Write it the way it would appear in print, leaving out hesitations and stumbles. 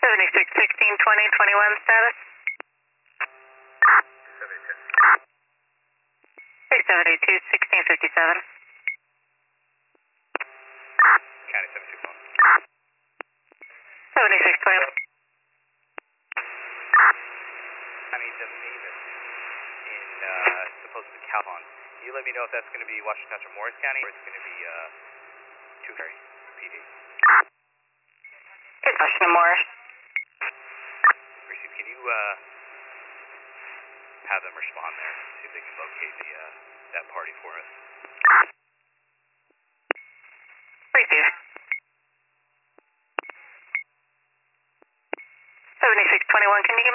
76, 16, 20, 21 status. 672, 1657. County 72 phone. 76, 21. County Davis in supposedly Calhoun. Can you let me know if that's going to be Washington Township Morris County or it's going to be Tucson PD? Good question, Morris. Receive, can you have them respond there? See if they can locate the that party for us. Receive. 7621, can you